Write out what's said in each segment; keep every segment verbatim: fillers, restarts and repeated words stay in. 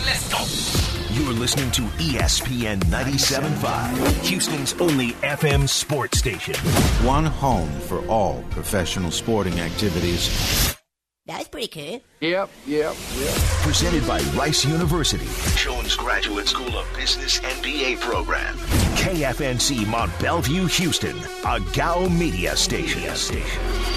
Let's go. You're listening to E S P N ninety-seven point five, Houston's only F M sports station. One home for all professional sporting activities. That's pretty cool. Yep, yep, yep. Presented by Rice University, Jones Graduate School of Business M B A program. K F N C Mont Bellevue, Houston, a G A O media station. Media station.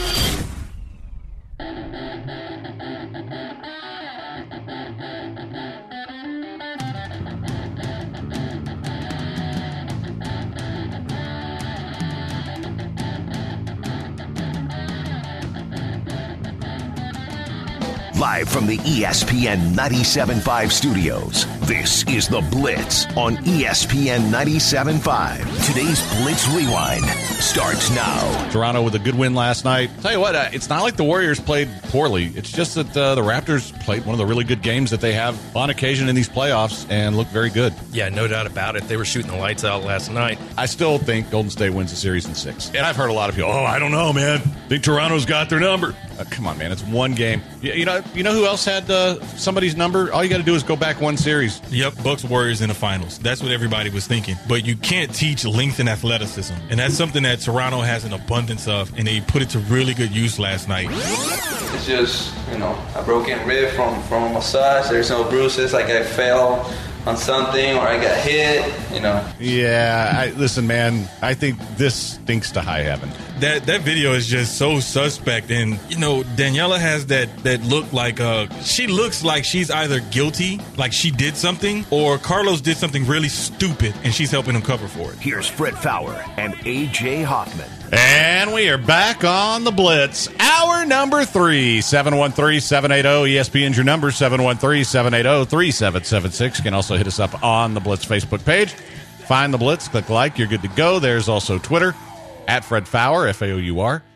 Live from the E S P N ninety-seven point five studios, this is The Blitz on E S P N ninety-seven point five. Today's Blitz Rewind starts now. Toronto with a good win last night. Tell you what, uh, it's not like the Warriors played poorly. It's just that uh, the Raptors played one of the really good games that they have on occasion in these playoffs and looked very good. Yeah, no doubt about it. They were shooting the lights out last night. I still think Golden State wins the series in six. And I've heard a lot of people, oh, I don't know, man. I think Toronto's got their number. Uh, come on, man. It's one game. You, you know you know who else had uh, somebody's number? All you got to do is go back one series. Yep, Bucks Warriors in the finals. That's what everybody was thinking. But you can't teach length and athleticism. And that's something that Toronto has an abundance of, and they put it to really good use last night. It's just, you know, a broken rib from, from a massage. There's no bruises, like I fell on something or I got hit, you know. Yeah, I, listen, man, I think this stinks to high heaven. That that video is just so suspect. And, you know, Daniela has that, that look like, uh, she looks like she's either guilty, like she did something, or Carlos did something really stupid and she's helping him cover for it. Here's Fred Fowler and A J Hoffman. And we are back on the Blitz. Hour number three, seven one three, seven eight zero, E S P N's your number, seven one three, seven eight zero, three seven seven six. You can also hit us up on the Blitz Facebook page. Find the Blitz, click like, you're good to go. There's also Twitter, at Fred Fowler, F A O U R,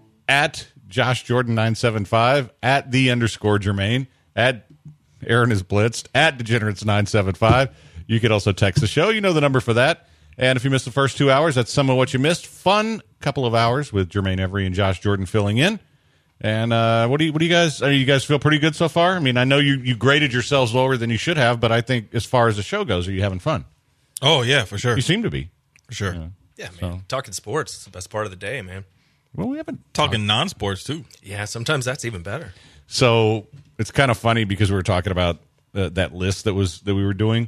at Josh Jordan nine seven five, at the underscore Jermaine, at Aaron is Blitzed, at Degenerates nine seven five. You could also text the show. You know the number for that. And if you missed the first two hours, that's some of what you missed. Fun couple of hours with Jermaine Every and Josh Jordan filling in. And uh, what do you what do you guys? Are you guys feel pretty good so far? I mean, I know you you graded yourselves lower than you should have, but I think as far as the show goes, are you having fun? Oh yeah, for sure. You seem to be for sure. Yeah, yeah man. So. Talking sports is the best part of the day, man. Well, we haven't talking talk- non-sports too. Yeah, sometimes that's even better. So it's kind of funny because we were talking about uh, that list that was that we were doing.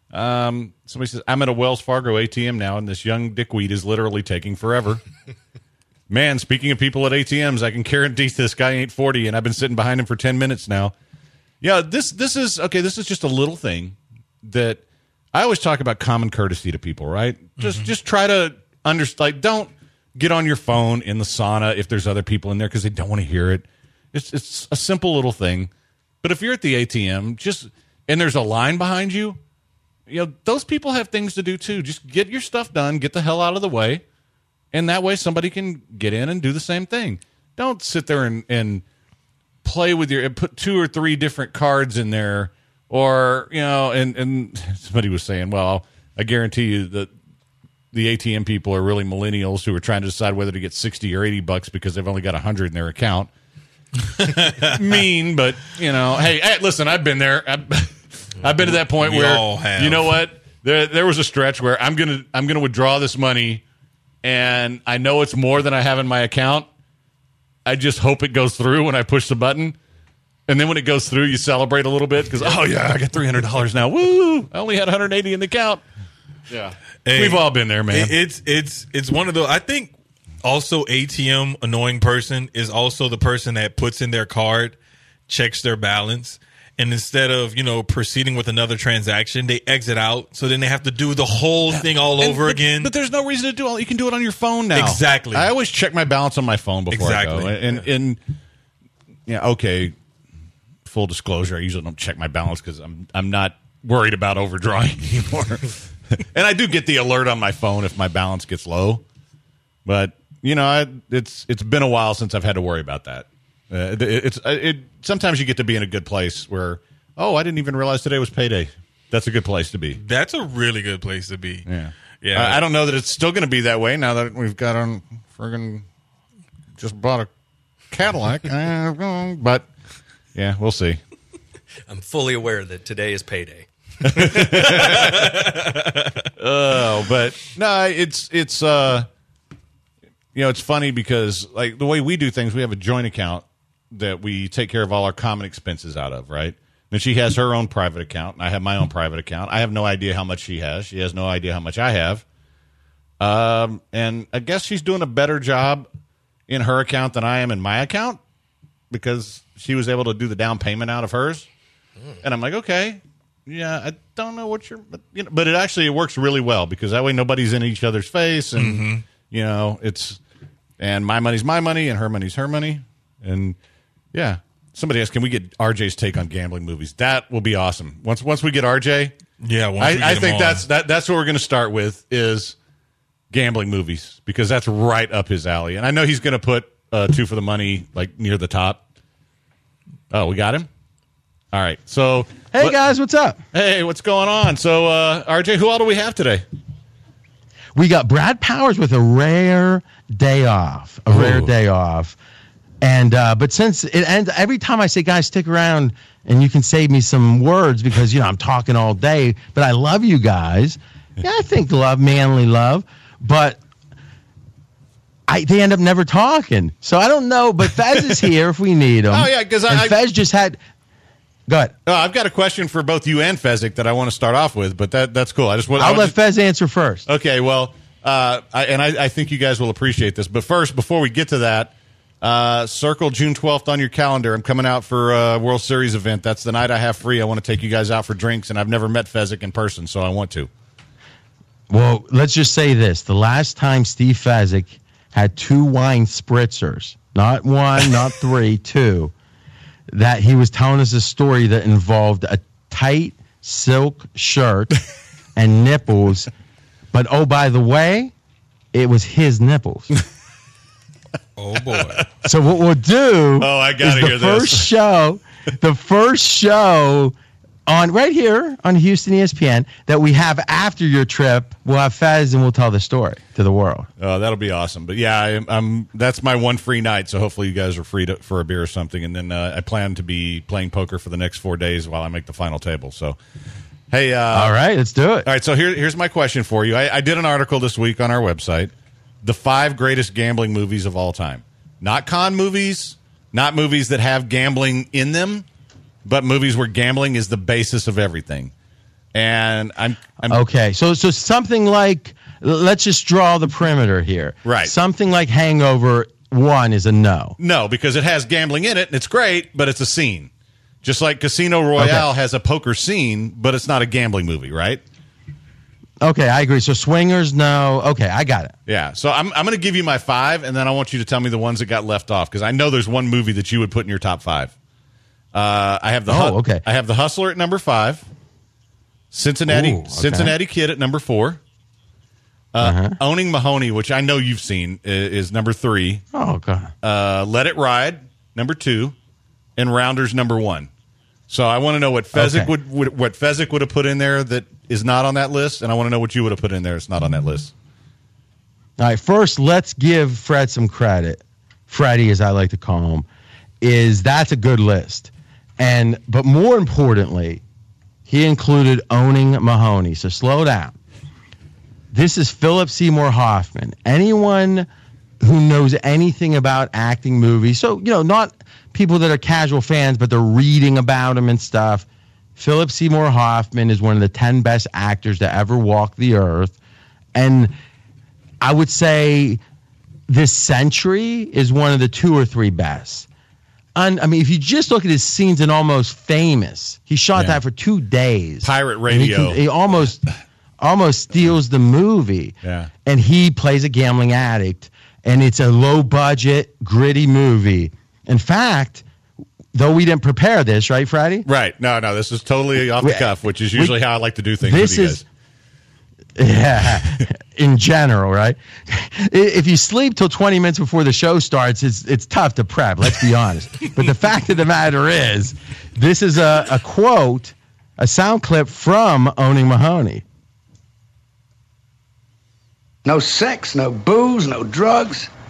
Um, somebody says, I'm at a Wells Fargo A T M now, and this young dickweed is literally taking forever. Man, speaking of people at A T Ms, I can guarantee this guy ain't forty, and I've been sitting behind him for ten minutes now. Yeah, this this is, okay, this is just a little thing that I always talk about common courtesy to people, right? Just mm-hmm. just try to understand, like, don't get on your phone in the sauna if there's other people in there because they don't want to hear it. It's It's a simple little thing. But if you're at the A T M, just, and there's a line behind you, you know, those people have things to do too. Just get your stuff done, get the hell out of the way, and that way somebody can get in and do the same thing. Don't sit there and, and play with your, put two or three different cards in there, or, you know, and, and somebody was saying, well, I guarantee you that the A T M people are really millennials who are trying to decide whether to get sixty or eighty bucks because they've only got one hundred in their account. Mean, but, you know, hey, hey, listen, I've been there. I've, I've been to that point we where, all have. You know what? There, there was a stretch where I'm gonna, I'm gonna withdraw this money, and I know it's more than I have in my account. I just hope it goes through when I push the button, and then when it goes through, you celebrate a little bit because, oh yeah, I got three hundred dollars now. Woo! I only had one hundred eighty in the account. Yeah, hey, we've all been there, man. It's it's it's one of those. I think also A T M annoying person is also the person that puts in their card, checks their balance. And instead of, you know, proceeding with another transaction, they exit out. So then they have to do the whole thing all and, over but, again. But there's no reason to do all. You can do it on your phone now. Exactly. I always check my balance on my phone before exactly. I go. And, and yeah, okay. Full disclosure, I usually don't check my balance because I'm I'm not worried about overdrawing anymore. And I do get the alert on my phone if my balance gets low. But you know, I, it's it's been a while since I've had to worry about that. Uh, it, it's it. Sometimes you get to be in a good place where, oh, I didn't even realize today was payday. That's a good place to be. That's a really good place to be. Yeah, yeah. I, I don't know that it's still going to be that way now that we've got on friggin' just bought a Cadillac. But yeah, we'll see. I'm fully aware that today is payday. Oh, but no, it's it's uh, you know, it's funny because like the way we do things, we have a joint account that we take care of all our common expenses out of, right? And she has her own private account, and I have my own private account. I have no idea how much she has. She has no idea how much I have. Um, and I guess she's doing a better job in her account than I am in my account because she was able to do the down payment out of hers. Mm. And I'm like, okay, yeah, I don't know what you're, but, you know, but it actually it works really well because that way nobody's in each other's face, and mm-hmm. you know it's, and my money's my money and her money's her money, and yeah. Somebody asked, can we get R J's take on gambling movies? That will be awesome. Once once we get R J, yeah, once I, we get I him think on. that's that that's what we're going to start with is gambling movies because that's right up his alley. And I know he's going to put uh, Two for the Money like near the top. Oh, we got him. All right. So, hey what, guys, what's up? Hey, what's going on? So, uh, R J, who all do we have today? We got Brad Powers with a rare day off. A Ooh. rare day off. And uh, but since it ends, every time I say, guys, stick around and you can save me some words because, you know, I'm talking all day, but I love you guys. Yeah, I think love, manly love, but I they end up never talking. So I don't know, but Fez is here if we need him. Oh, yeah, because I... And Fez just had... Go ahead. Oh, I've got a question for both you and Fezzik that I want to start off with, but that that's cool. I just want I'll I let just, Fez answer first. Okay, well, uh, I, and I, I think you guys will appreciate this. But first, before we get to that, Uh, circle June twelfth on your calendar. I'm coming out for a World Series event. That's the night I have free. I want to take you guys out for drinks, and I've never met Fezzik in person, so I want to. Well, let's just say this. The last time Steve Fezzik had two wine spritzers, not one, not three, two, that he was telling us a story that involved a tight silk shirt and nipples. But, oh, by the way, it was his nipples. Oh boy! So what we'll do? Oh, I gotta is the hear first this. show, the first show on right here on Houston E S P N that we have after your trip. We'll have Fez and we'll tell the story to the world. Oh, that'll be awesome. But yeah, I, I'm. That's my one free night. So hopefully you guys are free to, for a beer or something. And then uh, I plan to be playing poker for the next four days while I make the final table. So, hey, uh, all right, let's do it. All right, so here, here's my question for you. I, I did an article this week on our website. The five greatest gambling movies of all time. Not con movies, not movies that have gambling in them, but movies where gambling is the basis of everything. And I'm, I'm okay. So, so something like, let's just draw the perimeter here. Right. Something like Hangover One is a no. No, because it has gambling in it, and it's great, but it's a scene. Just like Casino Royale okay. has a poker scene, but it's not a gambling movie, right? Okay, I agree. So Swingers, no. Okay, I got it. Yeah, so I'm I'm going to give you my five, and then I want you to tell me the ones that got left off because I know there's one movie that you would put in your top five. Uh, I have the oh, hu- okay. I have the Hustler at number five, Cincinnati Ooh, okay. Cincinnati Kid at number four, uh, uh-huh. Owning Mahoney, which I know you've seen, is, is number three. Oh god. Uh, Let It Ride number two, and Rounders number one. So I want to know what Fezzik Okay. would, would what Fezzik would have put in there that is not on that list, and I want to know what you would have put in there that's not on that list. All right, first let's give Fred some credit. Freddie, as I like to call him, is that's a good list. And but more importantly, he included Owning Mahoney. So slow down. This is Philip Seymour Hoffman. Anyone who knows anything about acting movies, so you know, not people that are casual fans, but they're reading about him and stuff. Philip Seymour Hoffman is one of the ten best actors to ever walk the earth. And I would say this century is one of the two or three best. And, I mean, if you just look at his scenes in Almost Famous, he shot Yeah. that for two days. Pirate And he, Radio. can, he almost almost steals the movie. Yeah. And he plays a gambling addict. And it's a low-budget, gritty movie. In fact, though we didn't prepare this, right, Friday? Right. No, no, this is totally off the We- cuff, which is usually we- how I like to do things This with you is, guys. yeah, in general, right? If you sleep till twenty minutes before the show starts, it's it's tough to prep, let's be honest. But the fact of the matter is, this is a, a quote, a sound clip from Owning No sex, no booze, no drugs.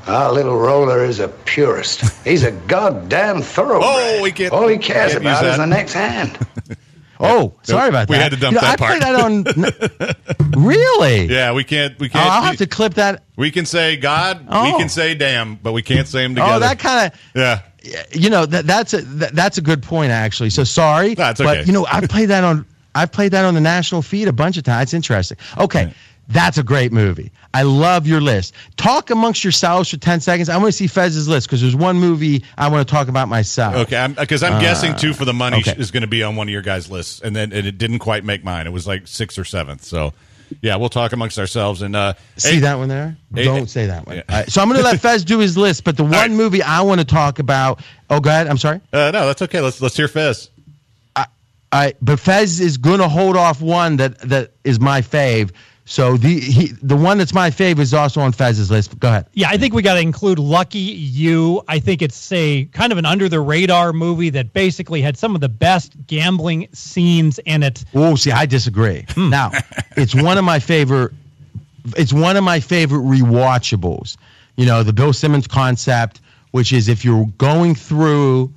Our little roller is a purist. He's a goddamn thoroughbred. Oh, we can't. All he cares can't use about is that. the next hand. Oh, sorry about We that. had to dump You know, that I part. played that on. Really? Yeah, we can't. We Oh, can't. I'll have to clip that. We can say God. We Oh. can say damn, but we can't say them together. Oh, that kind of. Yeah. You know that that's a that, that's a good point actually. So sorry, That's okay. but you know I've played that on I've played that on the national feed a bunch of times. It's interesting. Okay, Right. That's a great movie. I love your list. Talk amongst yourselves for ten seconds. I want to see Fez's list because there's one movie I want to talk about myself. Okay, because I'm, I'm guessing two for the money okay. is going to be on one of your guys' lists, and then and it didn't quite make mine. It was like sixth or seventh. So, yeah, we'll talk amongst ourselves. And uh, See hey, that one there? Hey, Don't hey, say that one. yeah. All right, so I'm going to let Fez do his list, but the one right. movie I want to talk about. Oh, go ahead. I'm sorry. Uh, no, that's okay. Let's let's hear Fez. All right, but Fez is going to hold off one that that is my fave. So the he, the one that's my fave is also on Fez's list. Go ahead. Yeah, I think we got to include Lucky You. I think it's a kind of an under the radar movie that basically had some of the best gambling scenes in it. Oh, see, I disagree. Now, it's one of my favorite. It's one of my favorite rewatchables. You know, the Bill Simmons concept, which is if you're going through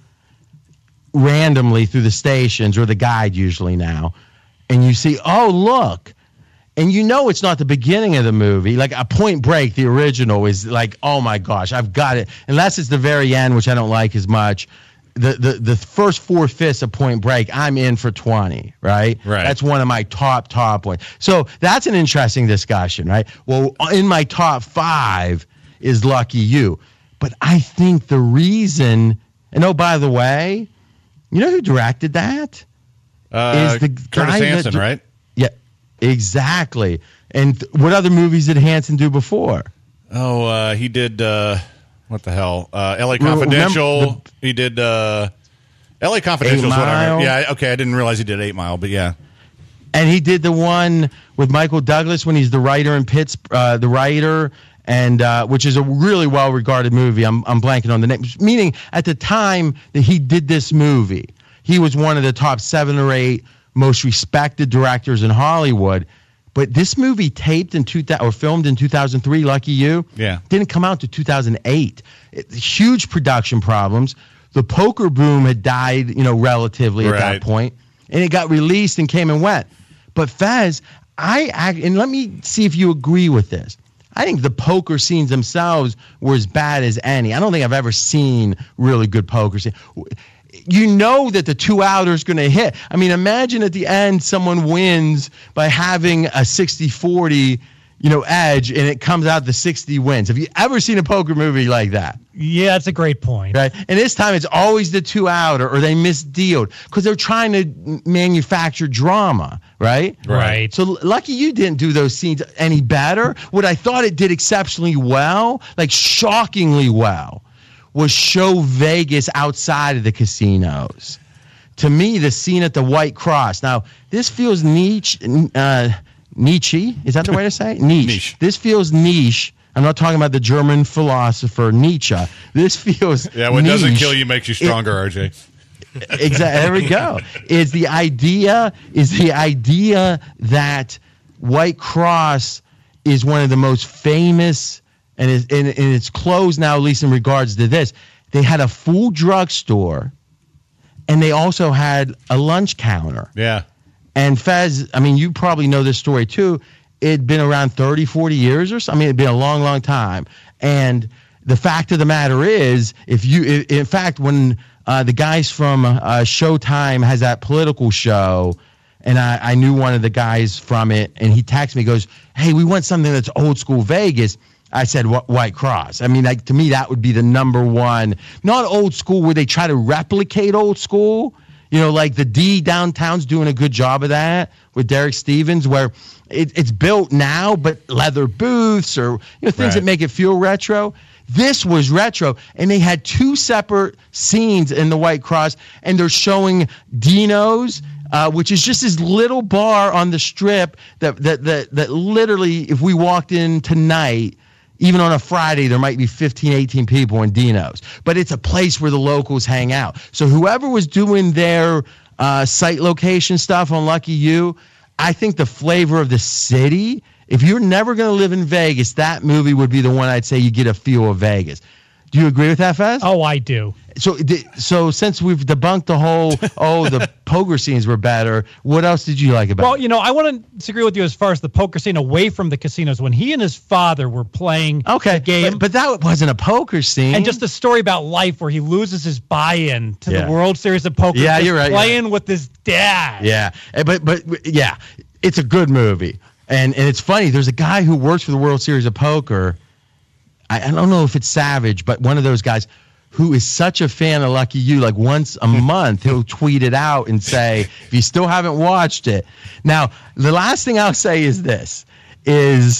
randomly through the stations or the guide usually now, and you see, oh look. And you know it's not the beginning of the movie. Like a Point Break, the original, is like, oh my gosh, I've got it. Unless it's the very end, which I don't like as much. The the the first four fifths of Point Break, I'm in for twenty, right? Right. That's one of my top top ones. So that's an interesting discussion, right? Well, in my top five is Lucky You, but I think the reason, and oh by the way, you know who directed that? Uh, Is the Curtis guy that Hanson, di- right? Yeah, exactly. And th- what other movies did Hanson do before? Oh, uh, he did. Uh, what the hell? Uh, L A Remember Confidential. the- he did. Uh, L A Confidential. is what I Mile? heard. Yeah. Okay. I didn't realize he did Eight Mile, but yeah. And he did the one with Michael Douglas when he's the writer in Pitts, uh, the writer, and uh, which is a really well-regarded movie. I'm I'm blanking on the name. Meaning, at the time that he did this movie, he was one of the top seven or eight most respected directors in Hollywood. But this movie taped in two thousand or filmed in two thousand three, Lucky You, Yeah. didn't come out to two thousand eight. It, huge production problems. The poker boom had died, you know, relatively at Right. that point, and it got released and came and went. But Fez, I act, and let me see if you agree with this. I think the poker scenes themselves were as bad as any. I don't think I've ever seen really good poker scenes. You know that the two outer is going to hit. I mean, imagine at the end someone wins by having a sixty forty, you know, edge, and it comes out the sixty wins. Have you ever seen a poker movie like that? Yeah, that's a great point. Right. And this time it's always the two outer, or they misdealed because they're trying to m- manufacture drama. Right. Right. So Lucky You didn't do those scenes any better. What I thought it did exceptionally well, like shockingly well, was show Vegas outside of the casinos. To me, the scene at the White Cross. Now, this feels niche. Uh, Nietzsche. Is that the way to say it? Niche. Niche. This feels niche. I'm not talking about the German philosopher Nietzsche. This feels Yeah. What doesn't niche. kill you makes you stronger, R J. Exactly. There we go. Is the idea is the idea that White Cross is one of the most famous, and is and, and it's closed now, at least in regards to this. They had a full drugstore, and they also had a lunch counter. Yeah. And Fez, I mean, you probably know this story too. It'd been around thirty, forty years or something. I mean, it'd been a long, long time. And the fact of the matter is, if you, in fact, when uh, the guys from uh, Showtime has that political show, and I, I knew one of the guys from it, and he texted me, goes, "Hey, we want something that's old school Vegas." I said, "Wh- White Cross." I mean, like, to me, that would be the number one. Not old school where they try to replicate old school. You know, like the D downtown's doing a good job of that with Derek Stevens, where it, it's built now, but leather booths or, you know, things Right. that make it feel retro. This was retro, and they had two separate scenes in the White Cross, and they're showing Dino's, uh, which is just this little bar on the strip that that that that literally, if we walked in tonight, even on a Friday, there might be fifteen, eighteen people in Dino's. But it's a place where the locals hang out. So whoever was doing their uh, site location stuff on Lucky You, I think the flavor of the city If you're never going to live in Vegas, that movie would be the one I'd say you get a feel of Vegas. Do you agree with that, Fez? Oh, I do. So, so since we've debunked the whole, oh, the poker scenes were better, what else did you like about Well, it? you know, I want to disagree with you as far as the poker scene away from the casinos. When he and his father were playing Okay, the game. but, but that wasn't a poker scene. And just a story about life where he loses his buy-in to Yeah. the World Series of Poker. Yeah, just you're right, Playing with his dad. Yeah, Eh, but but yeah, it's a good movie, and and it's funny. There's a guy who works for the World Series of Poker. I, I don't know if it's Savage, but one of those guys who is such a fan of Lucky You. Like once a month, he'll tweet it out and say, "If you still haven't watched it." Now, the last thing I'll say is this: is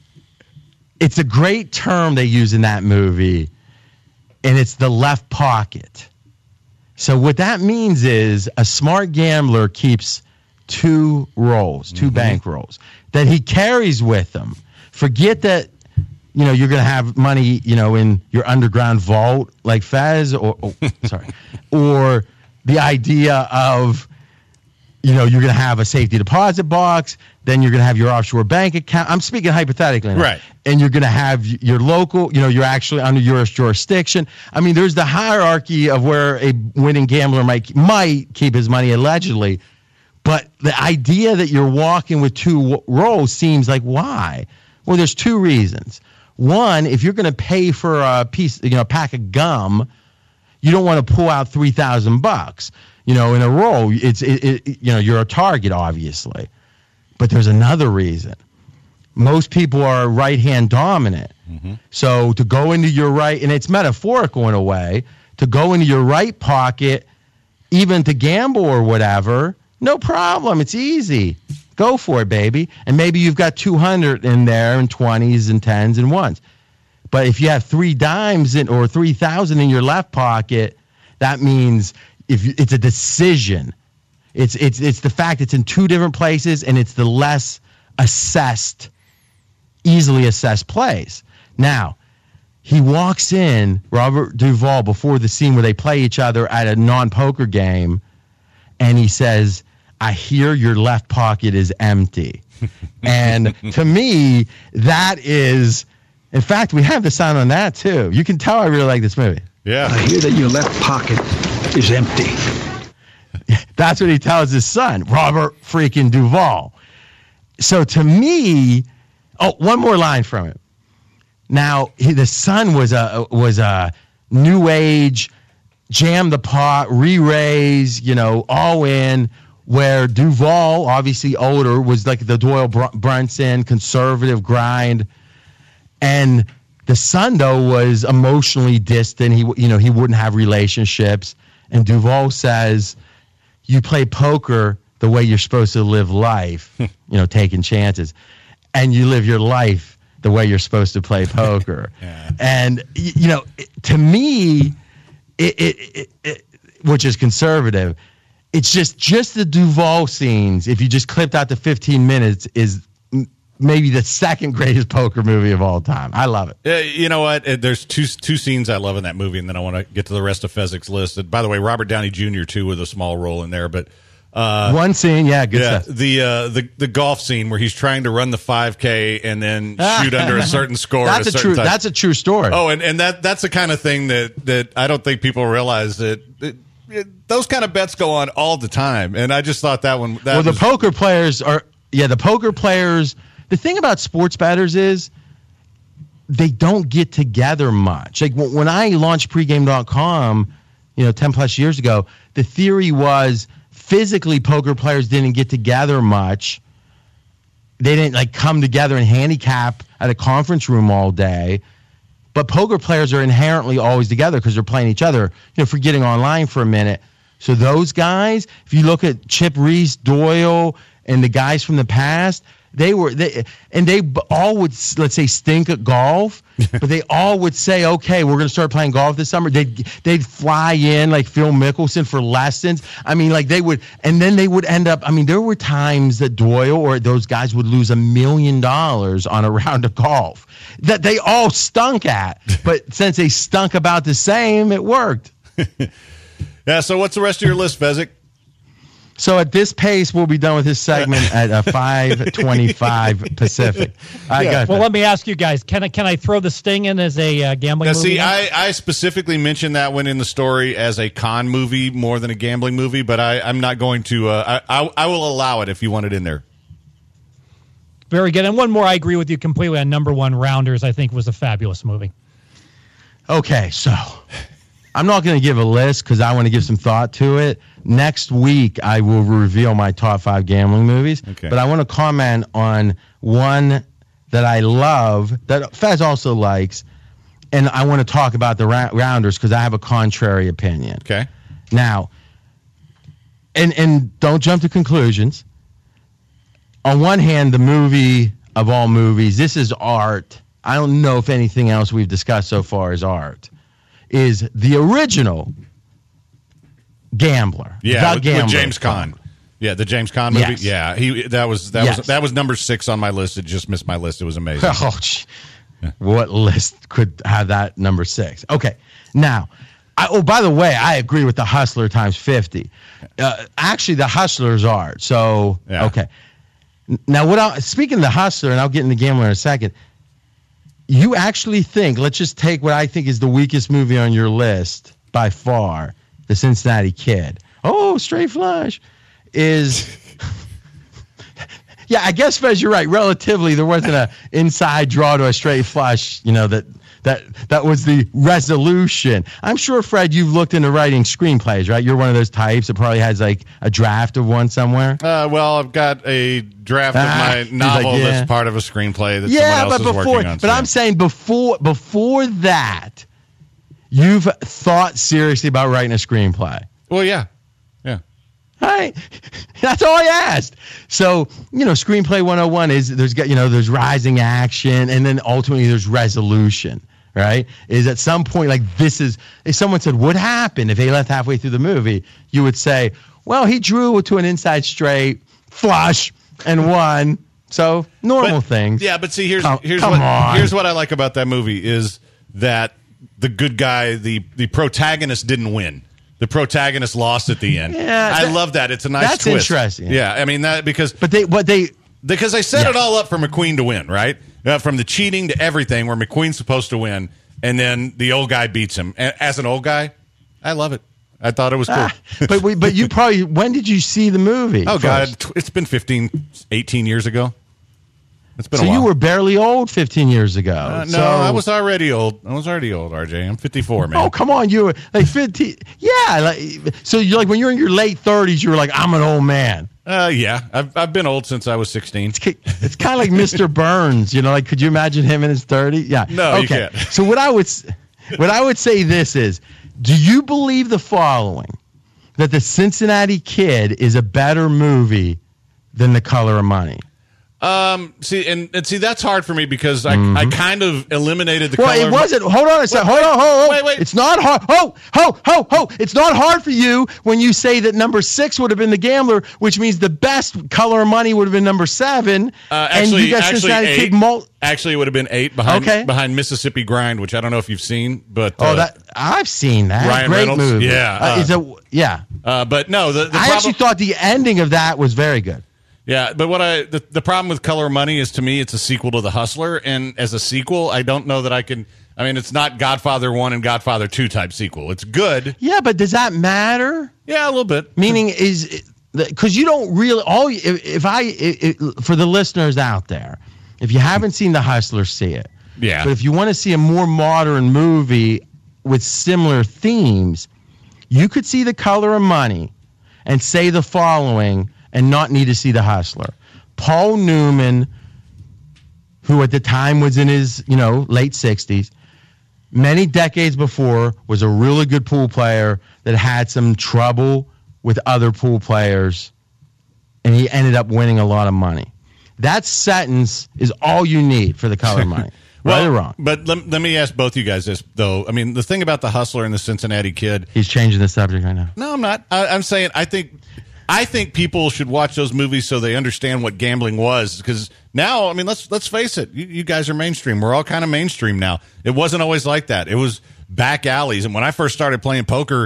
it's a great term they use in that movie, and it's the left pocket. So what that means is a smart gambler keeps two rolls, two mm-hmm. bank rolls that he carries with him. Forget that, you know, you're going to have money, you know, in your underground vault like Fez or, or sorry, or the idea of, you know, you're going to have a safety deposit box, then you're going to have your offshore bank account. I'm speaking hypothetically now. Right. And you're going to have your local, you know, you're actually under your jurisdiction. I mean, there's the hierarchy of where a winning gambler might might keep his money allegedly. But the idea that you're walking with two w- rolls seems like, why? Well, there's two reasons. One, if you're going to pay for a piece, you know, a pack of gum, you don't want to pull out three thousand bucks. You know, in a roll, it's it, it, you know, you're a target, obviously. But there's another reason. Most people are right-hand dominant. Mm-hmm. So to go into your right, and it's metaphorical in a way, to go into your right pocket, even to gamble or whatever, no problem. It's easy. Go for it, baby. And maybe you've got two hundred in there and twenties and tens and ones. But if you have three dimes in, or three thousand in your left pocket, that means if you, it's a decision. It's it's it's the fact it's in two different places, and it's the less assessed, easily assessed place. Now, he walks in, Robert Duvall, before the scene where they play each other at a non-poker game, and he says, "I hear your left pocket is empty." And to me, that is, in fact, we have the sound on that too. You can tell I really like this movie. Yeah. I hear that your left pocket is empty. That's what he tells his son, Robert freaking Duvall. So to me, oh, one more line from it. Now, he, the son was a was a new age, jam the pot, re-raise, you know, all in, where Duvall, obviously older, was like the Doyle Br- Brunson, conservative grind. And the son, though, was emotionally distant. He, you know, he wouldn't have relationships. And Duvall says, you play poker the way you're supposed to live life, you know, taking chances. And you live your life the way you're supposed to play poker. Yeah. And, you know, to me, it, it, it, it, which is conservative, it's just just the Duvall scenes, if you just clipped out the fifteen minutes, is maybe the second greatest poker movie of all time. I love it. Uh, you know what? Uh, There's two two scenes I love in that movie, and then I want to get to the rest of Fezzik's list. And by the way, Robert Downey Junior too, with a small role in there. But uh, one scene, yeah, good yeah, stuff. The uh, the the golf scene where he's trying to run the five K and then shoot under a certain score. That's at a, a certain true. time. That's a true story. Oh, and, and that that's the kind of thing that that I don't think people realize that. that it, those kind of bets go on all the time, and I just thought that one. That well, was, the poker players are, yeah, the poker players. The thing about sports bettors is they don't get together much. Like when I launched pregame dot com, you know, ten plus years ago, the theory was physically poker players didn't get together much. They didn't like come together and handicap at a conference room all day. But poker players are inherently always together because they're playing each other, you know, forgetting online for a minute. So those guys, if you look at Chip Reese, Doyle, and the guys from the past, they were they and they all would, let's say, stink at golf, but they all would say, okay, we're going to start playing golf this summer. They'd they'd fly in like Phil Mickelson for lessons. I mean, like they would, and then they would end up. I mean, there were times that Doyle or those guys would lose a million dollars on a round of golf that they all stunk at. But since they stunk about the same, it worked. Yeah. So what's the rest of your list, Fezzik? So at this pace, we'll be done with this segment at uh, five twenty-five Pacific. I Yeah. got Well, that. let me ask you guys: Can I can I throw The Sting in as a uh, gambling Now, movie? see, I, I specifically mentioned that one in the story as a con movie more than a gambling movie, but I, I'm not going to. Uh, I, I I will allow it if you want it in there. Very good. And one more, I agree with you completely on number one. Rounders, I think, was a fabulous movie. Okay, so I'm not going to give a list because I want to give some thought to it. Next week, I will reveal my top five gambling movies. Okay. But I want to comment on one that I love that Fez also likes, and I want to talk about the ra- Rounders because I have a contrary opinion. Okay. Now, and and don't jump to conclusions. On one hand, the movie of all movies, this is art. I don't know if anything else we've discussed so far is art. Is the original Gambler? Yeah, the with, Gambler with James Caan. Yeah, the James Caan movie. Yes. Yeah, he that was that Yes. was that was number six on my list. It just missed my list. It was amazing. Oh, gee. What list could have that number six? Okay, now, I, oh, by the way, I agree with the Hustler times fifty. Uh, actually, the Hustler's art. So, Yeah. okay. Now, what? I, speaking of the Hustler, and I'll get into Gambler in a second. You actually think? Let's just take what I think is the weakest movie on your list by far, The Cincinnati Kid. Oh, straight flush is. Yeah, I guess, Fez, you're right. Relatively, there wasn't a inside draw to a straight flush. You know that that that was the resolution. I'm sure, Fred, you've looked into writing screenplays, right? You're one of those types that probably has like a draft of one somewhere. Uh, well, I've got a draft Ah, of he's my novel like, yeah. that's part of a screenplay that Yeah, someone else but is before, working on. but so- I'm saying before before that, you've thought seriously about writing a screenplay. well, yeah, yeah. All right. That's all I asked. So, you know, screenplay one oh one is there's got, you know, there's rising action and then ultimately there's resolution, right? Is at some point like this is, if someone said, what happened if they left halfway through the movie, you would say, well, he drew to an inside straight, flush, and won. So normal But- things. Yeah, but see, here's Come- here's come what on. here's what I like about that movie is that the good guy, the the protagonist, didn't win. The protagonist lost at the end. Yeah, I that- love that. It's a nice that's twist. interesting. Yeah, I mean that because But they, what they, because they set Yeah. it all up for McQueen to win, right? Uh, from the cheating to everything, where McQueen's supposed to win, and then the old guy beats him. And as an old guy, I love it. I thought it was cool. ah, but we, but you probably, when did you see the movie? oh God, first? t- it's been fifteen, eighteen years ago. It's been So a while. you were barely old fifteen years ago. Uh, no, so, I was already old. I was already old, R J. I'm fifty-four, man. Oh, come on. You were like fifteen. Yeah. Like, so you're like, when you're in your late thirties, you were like, I'm an old man. Uh, yeah, I've I've been old since I was sixteen. It's, ki- it's kind of like Mister Burns, you know, like, could you imagine him in his thirties? Yeah. No, you okay. can't. So what I would, s- what I would say this is, do you believe the following, that The Cincinnati Kid is a better movie than The Color of Money? Um, see, and, and see, that's hard for me because I I kind of eliminated the Mm-hmm. Well, color. it wasn't. Hold on a second. Hold on. Hold on. wait, wait. It's not hard. Ho, ho, ho, ho. It's not hard for you when you say that number six would have been The Gambler, which means the best Color of Money would have been number seven. Uh, and actually, you got actually, Cincinnati eight. Kid mul- Actually, it would have been eight behind Okay. behind Mississippi Grind, which I don't know if you've seen, but Oh, uh, that I've seen that. Ryan Great Reynolds? movie. Yeah, Uh, uh, it's a yeah. uh, but no, the, the I problem, actually thought the ending of that was very good. yeah, but what I the, the problem with Color of Money is to me it's a sequel to The Hustler, and as a sequel, I don't know that I can. I mean, it's not Godfather One and Godfather Two type sequel. It's good, Yeah, but does that matter? yeah, a little bit. Meaning is because you don't really all if, if I if, for the listeners out there, if you haven't seen The Hustler, see it. Yeah. But if you want to see a more modern movie with similar themes, you could see The Color of Money and say the following and not need to see The Hustler. Paul Newman, who at the time was in his, you know, late sixties, many decades before was a really good pool player that had some trouble with other pool players, and he ended up winning a lot of money. That sentence is all you need for The Color of Money. Right or wrong? But let, let me ask both you guys this, though. I mean, the thing about The Hustler and The Cincinnati Kid. He's changing the subject right now. No, I'm not. I, I'm saying I think I think people should watch those movies so they understand what gambling was. Because now, I mean, let's let's face it. You, you guys are mainstream. We're all kind of mainstream now. It wasn't always like that. It was back alleys. And when I first started playing poker,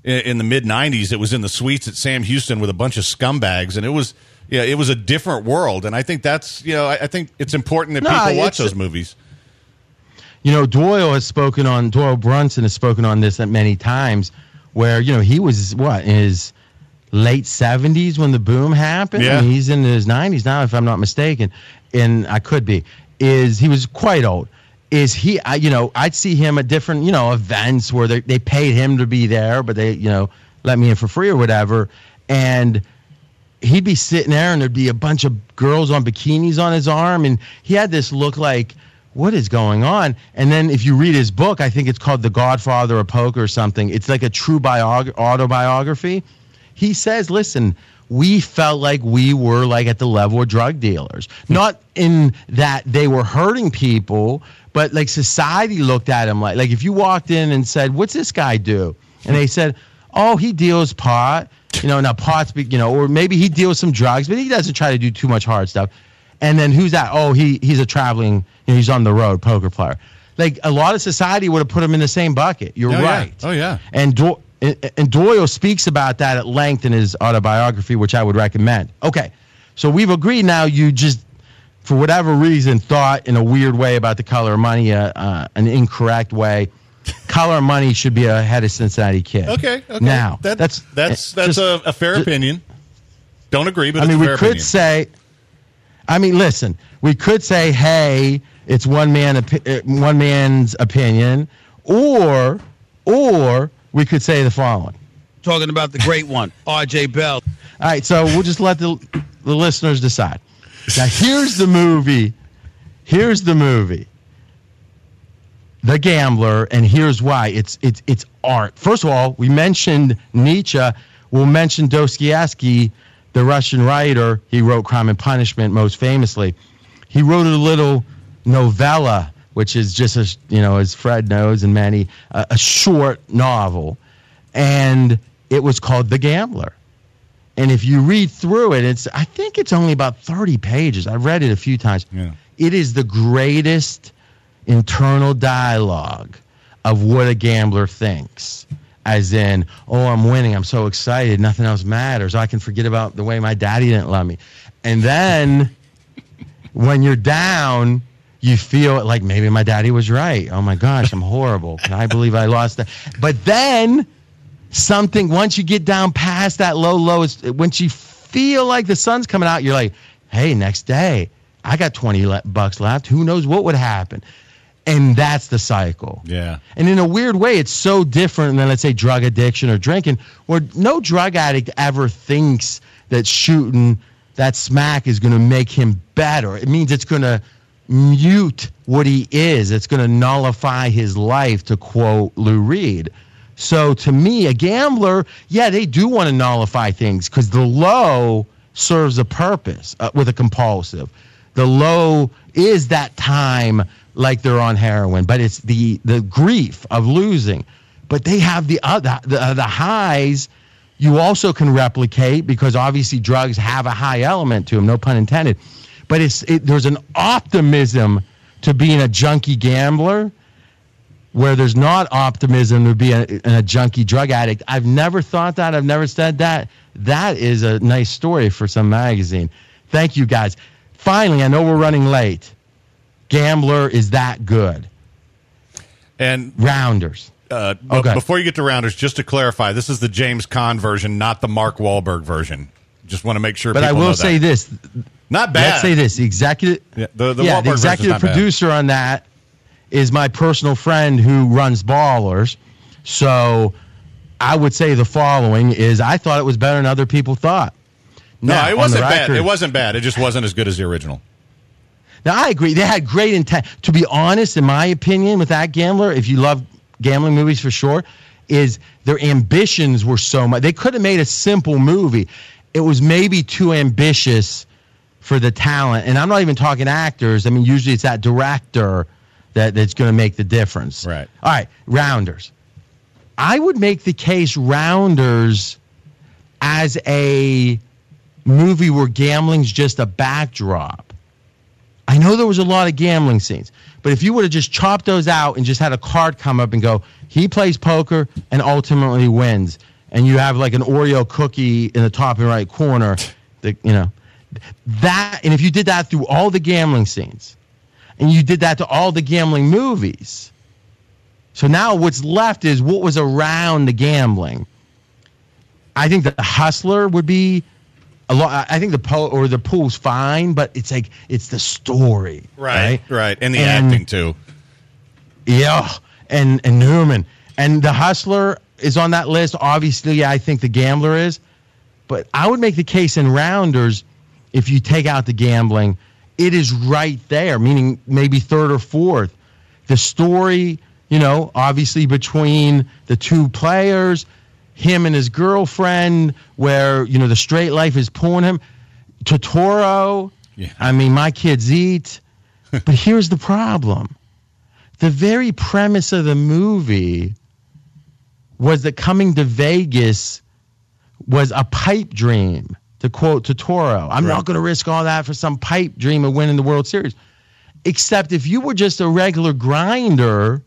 in, in the mid nineties, it was in the suites at Sam Houston with a bunch of scumbags, and it was yeah, it was a different world. And I think that's you know, I, I think it's important that No, people watch it's- those movies. You know, Doyle has spoken on, Doyle Brunson has spoken on this at many times where, you know, he was, what, in his late seventies when the boom happened? Yeah. I mean, he's in his nineties now, if I'm not mistaken. And I could be. Is he was quite old. Is he, I, you know, I'd see him at different, you know, events where they, they paid him to be there, but they, you know, let me in for free or whatever. And he'd be sitting there and there'd be a bunch of girls on bikinis on his arm. And he had this look like, what is going on? And then if you read his book, I think it's called The Godfather of Poker or something. It's like a true biog- autobiography. He says, listen, we felt like we were like at the level of drug dealers. Not in that they were hurting people, but like society looked at him like, like if you walked in and said, what's this guy do? And they said, oh, he deals pot. You know, now pot's, you know, or maybe he deals some drugs, but he doesn't try to do too much hard stuff. And then who's that? Oh, he he's a traveling, you know, he's on the road poker player. Like a lot of society would have put him in the same bucket. You're Oh, yeah. right. Oh, yeah. And, Do- and and Doyle speaks about that at length in his autobiography, which I would recommend. Okay, so we've agreed now. You just, for whatever reason, thought in a weird way about The Color of Money, uh, uh, an incorrect way. Color of Money should be ahead of Cincinnati Kid. Okay, okay. Now that, that's that's that's just- a, a fair just- opinion. Don't agree, but I it's mean, a we fair could opinion. say, I mean, listen, we could say, hey, it's one man, opi- uh, one man's opinion, or, or we could say the following. Talking about the great one, R J Bell. All right, so we'll just let the the listeners decide. Now, here's the movie. Here's the movie. The Gambler, and here's why. It's it's it's art. First of all, we mentioned Nietzsche. We'll mention Dostoevsky, the Russian writer. He wrote Crime and Punishment most famously. He wrote a little novella, which is just a, you know, as Fred knows and many, uh, a short novel, and it was called The Gambler. And if you read through it, it's I think it's only about thirty pages. I've read it a few times. Yeah. It is the greatest internal dialogue of what a gambler thinks. As in, oh, I'm winning. I'm so excited. Nothing else matters. I can forget about the way my daddy didn't love me. And then when you're down, you feel like maybe my daddy was right. Oh, my gosh, I'm horrible. Can I believe I lost that? But then something, once you get down past that low, low, it's, once you feel like the sun's coming out, you're like, hey, next day, I got twenty le- bucks left. Who knows what would happen? And that's the cycle. Yeah. And in a weird way, it's so different than, let's say, drug addiction or drinking, where no drug addict ever thinks that shooting that smack is going to make him better. It means it's going to mute what he is. It's going to nullify his life, to quote Lou Reed. So to me, a gambler, yeah, they do want to nullify things because the low serves a purpose uh, with a compulsive. The low is that time like they're on heroin, but it's the the grief of losing. But they have the other the, the highs you also can replicate because obviously drugs have a high element to them, no pun intended. But it's it, there's an optimism to being a junkie gambler where there's not optimism to be a, a junkie drug addict. I've never thought that. I've never said that. That is a nice story for some magazine. Thank you, guys. Finally, I know we're running late. Gambler is that good. And Rounders. Uh, but Okay. before you get to Rounders, just to clarify, this is the James Caan version, not the Mark Wahlberg version. Just want to make sure But people I will know say that. this. Not bad. Let's say this. The executive, Yeah, the- the yeah, Wahlberg the version's executive not bad. producer on that is my personal friend who runs Ballers. So I would say the following is I thought it was better than other people thought. No, Now, it on wasn't the bad. record- It wasn't bad. It just wasn't as good as the original. Now, I agree. They had great intent. To be honest, in my opinion, with that Gambler, if you love gambling movies for sure, is their ambitions were so much. They could have made a simple movie. It was maybe too ambitious for the talent. And I'm not even talking actors. I mean, usually it's that director that, that's going to make the difference. Right. All right, Rounders. I would make the case Rounders as a movie where gambling's just a backdrop. I know there was a lot of gambling scenes, but if you would have just chopped those out and just had a card come up and go, he plays poker and ultimately wins, and you have like an Oreo cookie in the top and right corner, the, you know, that, and if you did that through all the gambling scenes, and you did that to all the gambling movies, so now what's left is what was around the gambling. I think the Hustler would be a lot. I think the po or the Pool's fine, but it's like it's the story, right? Right, right. And the and, acting too. Yeah, and and Newman and the Hustler is on that list. Obviously, I think the Gambler is, but I would make the case in Rounders, if you take out the gambling, it is right there, meaning maybe third or fourth. The story, you know, obviously between the two players, him and his girlfriend, where, you know, the straight life is pulling him. Totoro, yeah. I mean, my kids eat. But here's the problem. The very premise of the movie was that coming to Vegas was a pipe dream, to quote Totoro. I'm right. not going to risk all that for some pipe dream of winning the World Series. Except if you were just a regular grinder,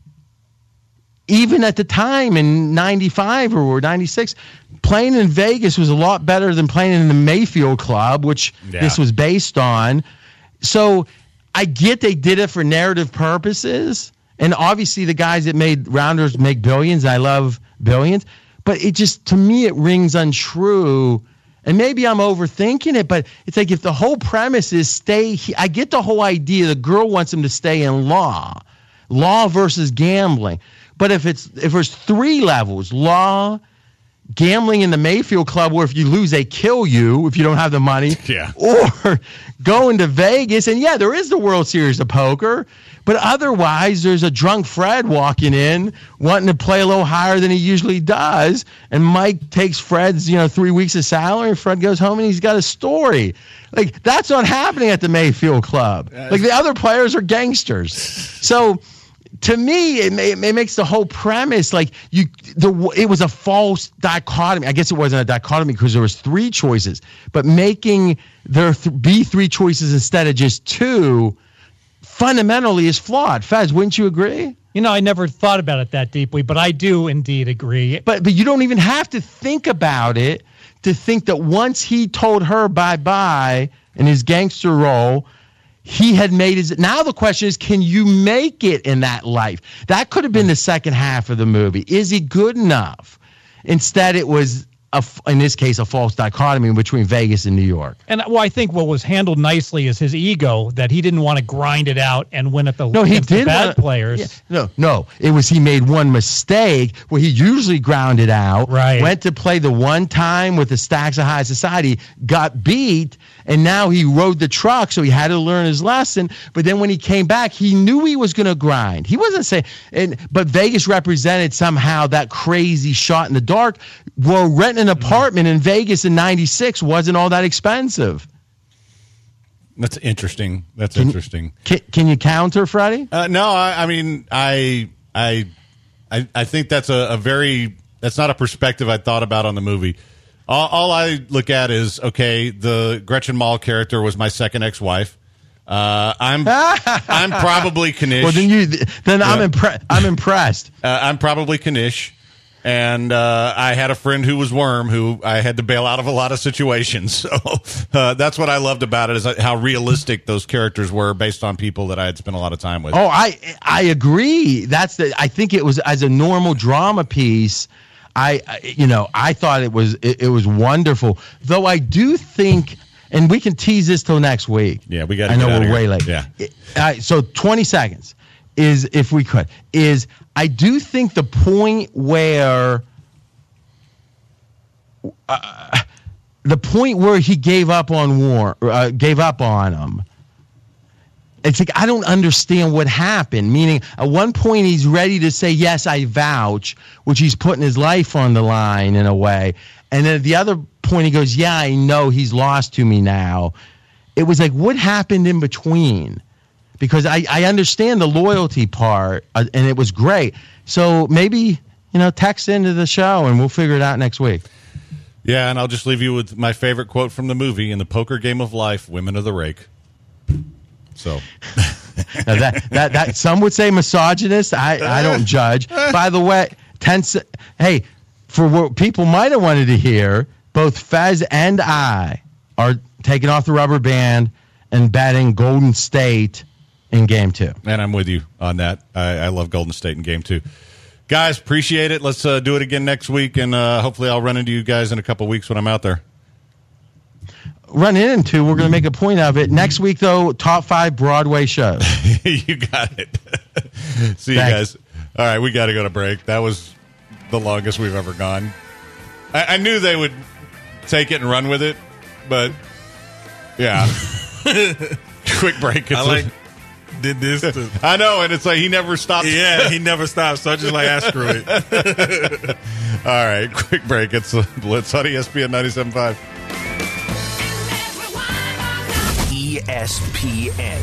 even at the time in ninety-five or ninety-six, playing in Vegas was a lot better than playing in the Mayfield Club, which yeah. this was based on. So I get they did it for narrative purposes. And obviously the guys that made Rounders make billions. I love billions. But it just, to me, it rings untrue. And maybe I'm overthinking it, but it's like if the whole premise is stay, I get the whole idea. The girl wants him to stay in law, law versus gambling. But if it's if there's three levels, law, gambling in the Mayfield Club, where if you lose, they kill you if you don't have the money, yeah. or going to Vegas, and yeah, there is the World Series of Poker, but otherwise there's a drunk Fred walking in wanting to play a little higher than he usually does, and Mike takes Fred's, you know, three weeks of salary, and Fred goes home and he's got a story. Like, that's not happening at the Mayfield Club. Like, the other players are gangsters. So to me, it, may, it makes the whole premise like you. The it was a false dichotomy. I guess it wasn't a dichotomy because there was three choices, but making there th- be three choices instead of just two fundamentally is flawed. Fez, wouldn't you agree? You know, I never thought about it that deeply, but I do indeed agree. But but you don't even have to think about it to think that once he told her bye bye in his gangster role, he had made his. Now the question is, can you make it in that life? That could have been the second half of the movie. Is he good enough? Instead, it was, a, in this case, a false dichotomy between Vegas and New York. And well, I think what was handled nicely is his ego, that he didn't want to grind it out and win at the, no, he did bad wanna, players. Yeah, no, no. It was he made one mistake where he usually grounded out, right. went to play the one time with the Stacks of High Society, got beat, and now he rode the truck, so he had to learn his lesson. But then when he came back, he knew he was going to grind. He wasn't saying, and but Vegas represented somehow that crazy shot in the dark. Well, renting an apartment in Vegas in ninety-six wasn't all that expensive. That's interesting. That's can, interesting. Can, can you counter, Freddie? Uh, no, I, I mean, I, I, I, I think that's a, a very that's not a perspective I thought about on the movie. All, all I look at is, okay, the Gretchen Mol character was my second ex-wife. Uh, I'm I'm probably Kanish. Well, then you then yeah. I'm impressed. I'm impressed. Uh, I'm probably Kanish, and uh, I had a friend who was Worm, who I had to bail out of a lot of situations. So uh, that's what I loved about it, is how realistic those characters were based on people that I had spent a lot of time with. Oh, I I agree. That's the. I think it was as a normal drama piece. I, you know, I thought it was it, it was wonderful. Though I do think, and we can tease this till next week. Yeah, we got. I know we're here. way late. Yeah. It, uh, so twenty seconds is, if we could, is I do think the point where, uh, the point where he gave up on war, uh, gave up on him. It's like, I don't understand what happened. Meaning, at one point, he's ready to say, yes, I vouch, which he's putting his life on the line in a way. And then at the other point, he goes, yeah, I know he's lost to me now. It was like, what happened in between? Because I, I understand the loyalty part, uh, and it was great. So maybe, you know, text into the show, and we'll figure it out next week. Yeah, and I'll just leave you with my favorite quote from the movie: "In the poker game of life, women are the rake." So now that that that some would say misogynist. I, I don't judge. By the way, ten. Hey, for what people might have wanted to hear, both Fez and I are taking off the rubber band and batting Golden State in game two. And I'm with you on that. I, I love Golden State in game two. Guys, appreciate it. Let's uh, do it again next week, and uh, hopefully I'll run into you guys in a couple weeks when I'm out there. Run into, we're going to make a point of it. Next week, though, top five Broadway shows. You got it. See you Thanks. guys. All right, we got to go to break. That was the longest we've ever gone. I, I knew they would take it and run with it, but yeah. Quick break. I like did this. To, I know, and it's like he never stops. Yeah, he never stops. So I just like, ah, screw it. All right, quick break. It's Blitz on E S P N ninety-seven point five. E S P N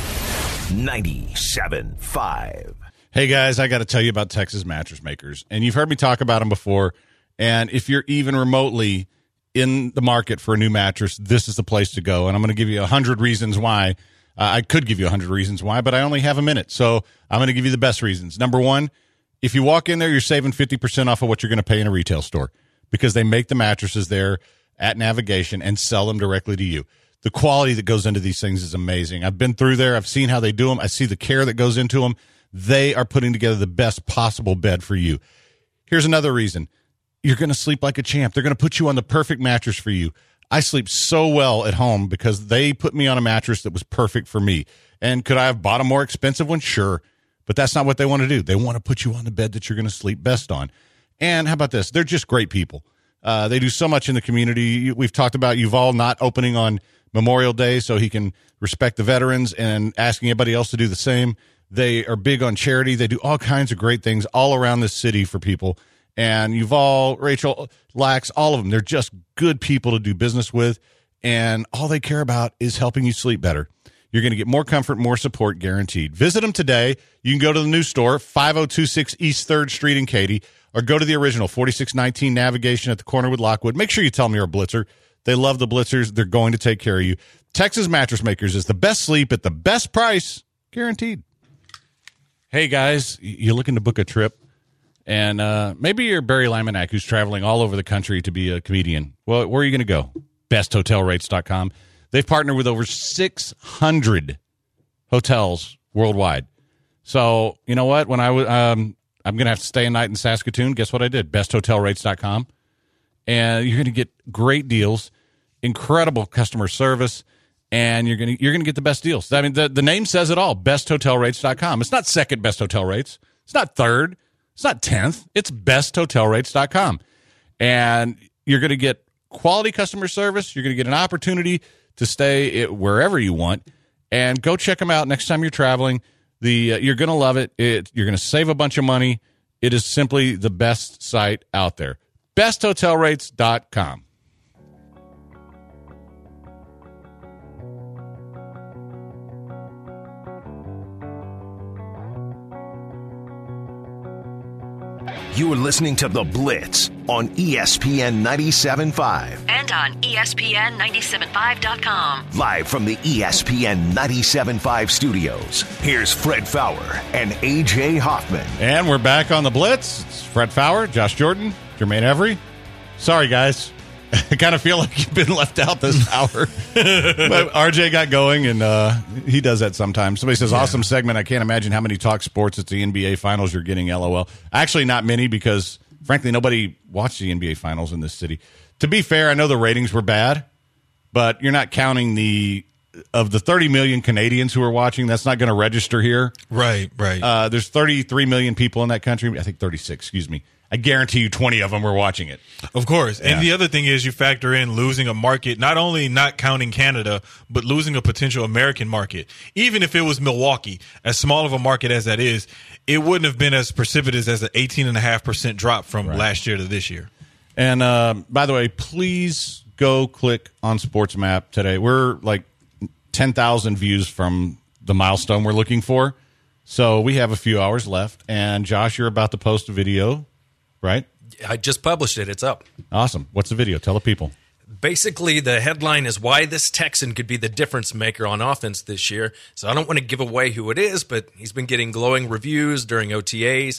ninety-seven point five. Hey, guys, I got to tell you about Texas Mattress Makers. And you've heard me talk about them before. And if you're even remotely in the market for a new mattress, this is the place to go. And I'm going to give you one hundred reasons why. Uh, I could give you one hundred reasons why, but I only have a minute. So I'm going to give you the best reasons. Number one, if you walk in there, you're saving fifty percent off of what you're going to pay in a retail store because they make the mattresses there at Navigation and sell them directly to you. The quality that goes into these things is amazing. I've been through there. I've seen how they do them. I see the care that goes into them. They are putting together the best possible bed for you. Here's another reason. You're going to sleep like a champ. They're going to put you on the perfect mattress for you. I sleep so well at home because they put me on a mattress that was perfect for me. And could I have bought a more expensive one? Sure. But that's not what they want to do. They want to put you on the bed that you're going to sleep best on. And how about this? They're just great people. Uh, they do so much in the community. We've talked about Yuval not opening on Memorial Day so he can respect the veterans and asking everybody else to do the same. They are big on charity. They do all kinds of great things all around the city for people. And Yuval, Rachel, Lax, all of them, they're just good people to do business with. And all they care about is helping you sleep better. You're going to get more comfort, more support guaranteed. Visit them today. You can go to the new store, five oh two six East third Street in Katy, or go to the original, forty-six nineteen Navigation at the corner with Lockwood. Make sure you tell them you're a Blitzer. They love the Blitzers. They're going to take care of you. Texas Mattress Makers is the best sleep at the best price, guaranteed. Hey, guys, you're looking to book a trip, and uh, maybe you're Barry Laminack, who's traveling all over the country to be a comedian. Well, where are you going to go? best hotel rates dot com. They've partnered with over six hundred hotels worldwide. So, you know what? When I was, um, I'm going to have to stay a night in Saskatoon. Guess what I did? best hotel rates dot com. And you're going to get great deals, incredible customer service, and you're going to you're going to get the best deals. I mean, the, the name says it all, best hotel rates dot com. It's not second best hotel rates. It's not third. It's not tenth. It's best hotel rates dot com. And you're going to get quality customer service. You're going to get an opportunity to stay it wherever you want. And go check them out next time you're traveling. The uh, you're going to love it. it. You're going to save a bunch of money. It is simply the best site out there. best hotel rates dot com. You are listening to The Blitz on E S P N ninety-seven point five. And on E S P N ninety-seven point five dot com. Live from the E S P N ninety-seven point five studios, here's Fred Fowler and A J Hoffman. And we're back on The Blitz. It's Fred Fowler, Josh Jordan, Jermaine Every. Sorry, guys. I kind of feel like you've been left out this hour. But R J got going, and uh, he does that sometimes. Somebody says, yeah. Awesome segment. I can't imagine how many talk sports at the N B A Finals you're getting, LOL. Actually, not many because, frankly, nobody watched the N B A Finals in this city. To be fair, I know the ratings were bad, but you're not counting the of the thirty million Canadians who are watching. That's not going to register here. Right, right. Uh, there's thirty-three million people in that country. I think thirty-six, excuse me. I guarantee you twenty of them were watching it. Of course. Yeah. And the other thing is you factor in losing a market, not only not counting Canada, but losing a potential American market. Even if it was Milwaukee, as small of a market as that is, it wouldn't have been as precipitous as an eighteen point five percent drop from right. last year to this year. And uh, by the way, please go click on Sports Map today. We're like ten thousand views from the milestone we're looking for. So we have a few hours left. And Josh, you're about to post a video. Right? I just published it. It's up. Awesome. What's the video? Tell the people. Basically, the headline is why this Texan could be the difference maker on offense this year. So I don't want to give away who it is, but he's been getting glowing reviews during O T As.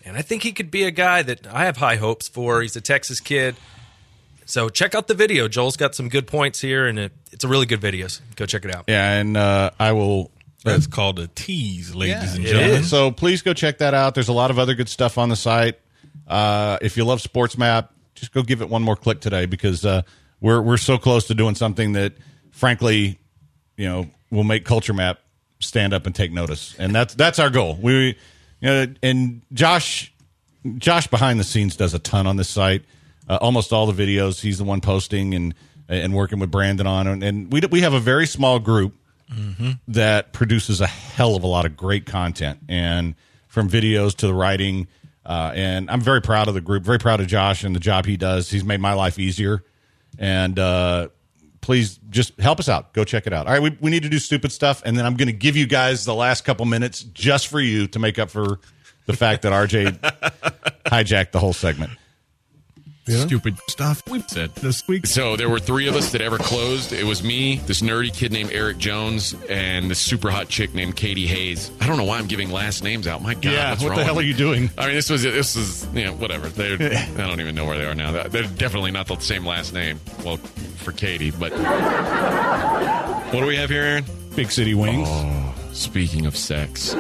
And I think he could be a guy that I have high hopes for. He's a Texas kid. So check out the video. Joel's got some good points here, and it, it's a really good video. So go check it out. Yeah, and uh, I will. That's called a tease, ladies Yeah, and it gentlemen. is. So please go check that out. There's a lot of other good stuff on the site. Uh, if you love Sports Map, just go give it one more click today because uh, we're we're so close to doing something that, frankly, you know, will make Culture Map stand up and take notice, and that's that's our goal. We, you know, and Josh, Josh behind the scenes does a ton on this site. Uh, almost all the videos he's the one posting and and working with Brandon on, and, and we we have a very small group mm-hmm. that produces a hell of a lot of great content, and from videos to the writing. Uh, and I'm very proud of the group, very proud of Josh and the job he does. He's made my life easier. And uh, please just help us out. Go check it out. All right, we, we need to do stupid stuff, and then I'm going to give you guys the last couple minutes just for you to make up for the fact that R J hijacked the whole segment. Yeah. Stupid stuff we've said this week. So there were three of us that ever closed. It was me, this nerdy kid named Eric Jones, and this super hot chick named Katie Hayes. I don't know why I'm giving last names out. My God, yeah, what's what wrong the hell with are me? you doing? I mean, this was this is you know whatever. They're, I don't even know where they are now. They're definitely not the same last name. Well, for Katie, but what do we have here, Aaron? Big City Wings. Oh, speaking of sex.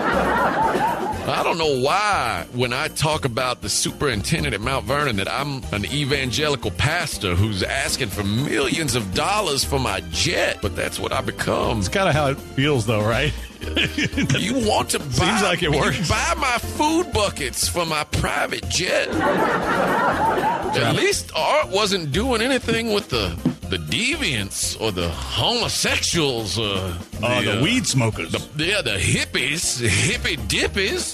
I don't know why when I talk about the superintendent at Mount Vernon that I'm an evangelical pastor who's asking for millions of dollars for my jet, but that's what I become. It's kind of how it feels, though, right? You want to buy, Seems like it works. You buy my food buckets for my private jet. At least Art wasn't doing anything with the the deviants or the homosexuals or Oh, the, the uh, weed smokers. The, yeah, the hippies, the hippie dippies.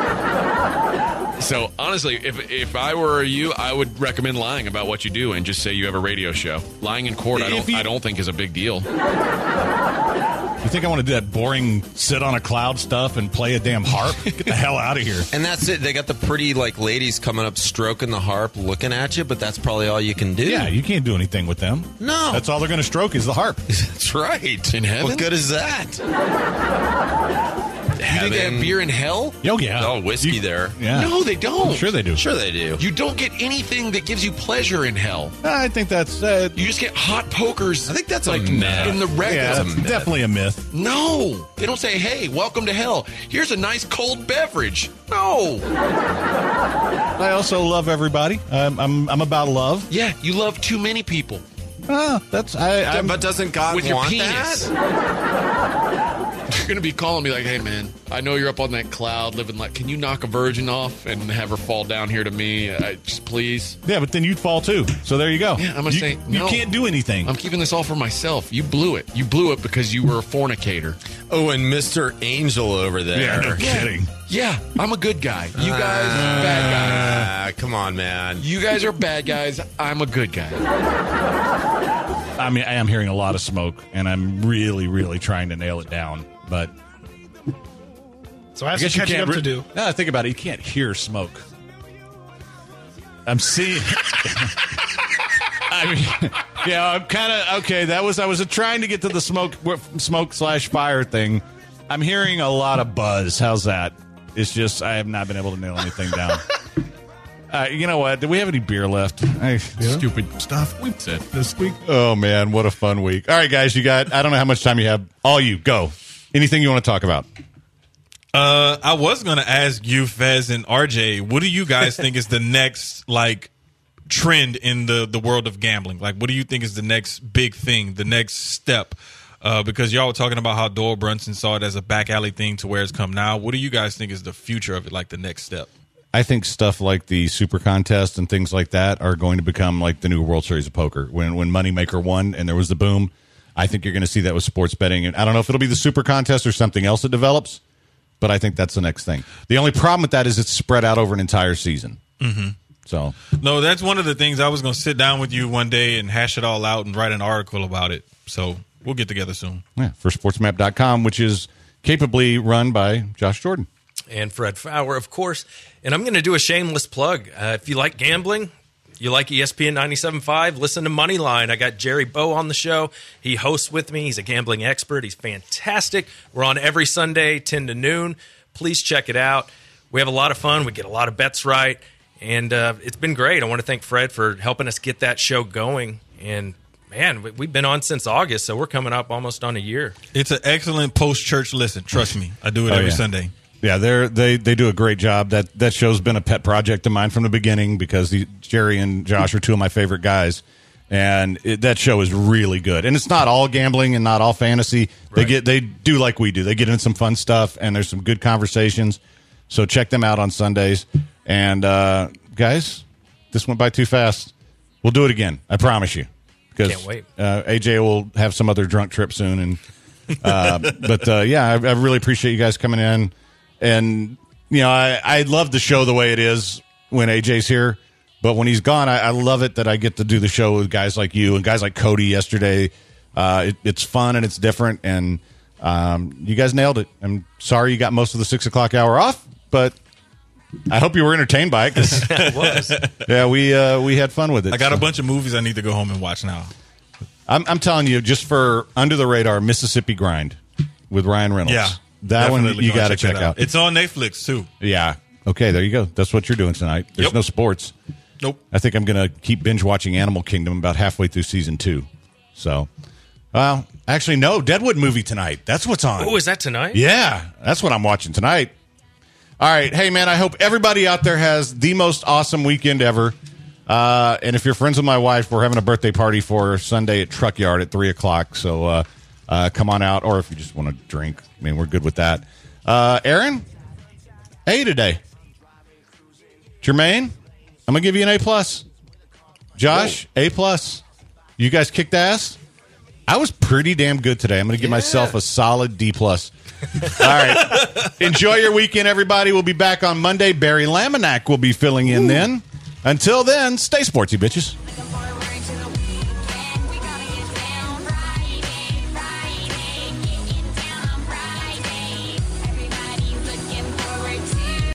So honestly, if if I were you, I would recommend lying about what you do and just say you have a radio show. Lying in court, I don't, you- I don't think is a big deal. You think I want to do that boring sit on a cloud stuff and play a damn harp? Get the hell out of here. And that's it. They got the pretty like ladies coming up, stroking the harp, looking at you, but that's probably all you can do. Yeah, you can't do anything with them. No. That's all they're going to stroke is the harp. That's right. In heaven? What good is that? You think they have beer in hell? Oh, yeah. Oh, whiskey You- there. Yeah. No, they don't. Sure they do. Sure they do. You don't get anything that gives you pleasure in hell. I think that's... Uh, You just get hot pokers. I think that's like a myth. in the yeah, regular. that's definitely a myth. No, they don't say, "Hey, welcome to hell. Here's a nice cold beverage." No. I also love everybody. I'm, I'm, I'm about love. Yeah, you love too many people Ah, that's... I, I'm, But doesn't God with your want penis. that? You're gonna be calling me like, "Hey, man, I know you're up on that cloud, living like. Can you knock a virgin off and have her fall down here to me, uh, just please?" yeah, but then you'd fall too. So there you go. Yeah, I'm gonna you, say, You no. can't do anything. I'm keeping this all for myself. You blew it. You blew it because you were a fornicator. Oh, and Mister Angel over there. yeah, no kidding. Yeah, I'm a good guy. You guys, bad Ah, come on, man. guys. You guys are bad guys. I'm a good guy. I mean, I am hearing a lot of smoke, and I'm really, really trying to nail it down. But So I have I guess some you catching can't up re- to do. No, think about it. You can't hear smoke. I'm seeing. I mean, yeah, I'm kind of okay. That was I was trying to get to the smoke, smoke slash fire thing. I'm hearing a lot of buzz. How's that? It's just I have not been able to nail anything down. Uh, you know what? Do we have any beer left? I, Stupid stuff we've said this week. Oh man, what a fun week! All right, guys, you got. I don't know how much time you have. All you go. Anything you want to talk about? Uh, I was going to ask you, Fez and R J, what do you guys think is the next like trend in the the world of gambling? Like, what do you think is the next big thing, the next step? Uh, because y'all were talking about how Doyle Brunson saw it as a back alley thing to where it's come now. What do you guys think is the future of it, like the next step? I think stuff like the Super Contest and things like that are going to become like the new World Series of Poker. When when Moneymaker won and there was the boom, I think you're going to see that with sports betting. And I don't know if it'll be the Super Contest or something else that develops, but I think that's the next thing. The only problem with that is it's spread out over an entire season. Mm-hmm. So no, that's one of the things I was going to sit down with you one day and hash it all out and write an article about it. So we'll get together soon. Yeah, for sports map dot com, which is capably run by Josh Jordan. And Fred Fowler, of course. And I'm going to do a shameless plug. Uh, if you like gambling, you like E S P N ninety-seven point five, listen to Moneyline. I got Jerry Bowe on the show. He hosts with me. He's a gambling expert. He's fantastic. We're on every Sunday, ten to noon. Please check it out. we have a lot of fun. We get a lot of bets right, and uh, it's been great. I want to thank Fred for helping us get that show going. And man, we- we've been on since August, so we're coming up almost on a year. It's an excellent post-church listen. Trust me. I do it Oh, every yeah. Sunday. Yeah, they're, they they do a great job. That that show's been a pet project of mine from the beginning because the, Jerry and Josh are two of my favorite guys, and it, that show is really good. And it's not all gambling and not all fantasy. They Right. get they do like we do. They get in some fun stuff, and there's some good conversations. So check them out on Sundays. And uh, guys, this went by too fast. We'll do it again. I promise you. Because Can't wait. Uh, A J will have some other drunk trip soon, and uh, but uh, yeah, I, I really appreciate you guys coming in. And, you know, I, I love the show the way it is when A J's here. But when he's gone, I, I love it that I get to do the show with guys like you and guys like Cody yesterday. Uh, it, it's fun and it's different. And um, you guys nailed it. I'm sorry you got most of the six o'clock hour off, but I hope you were entertained by it. 'Cause, It was. yeah, we, uh, we had fun with it. I got so. a bunch of movies I need to go home and watch now. I'm, I'm telling you, just for Under the Radar, Mississippi Grind with Ryan Reynolds. Yeah. That one Definitely you gonna got to check check that out. It's on Netflix, too. Yeah. Okay, there you go. That's what you're doing tonight. There's Yep. no sports. Nope. I think I'm going to keep binge watching Animal Kingdom about halfway through season two. So, well, actually, no, Deadwood movie tonight. That's what's on. Oh, is that tonight? Yeah, that's what I'm watching tonight. All right. Hey, man, I hope everybody out there has the most awesome weekend ever. Uh, and if you're friends with my wife, we're having a birthday party for her Sunday at Truck Yard at three o'clock. So uh, uh, come on out. Or if you just want to drink, I mean, we're good with that. Uh, Aaron, A today. Jermaine, I'm going to give you an A plus. Josh, A plus. You guys kicked ass. I was pretty damn good today. I'm going to give myself a solid D plus. All right. Enjoy your weekend, everybody. We'll be back on Monday. Barry Laminack will be filling in then. Until then, stay sportsy, bitches.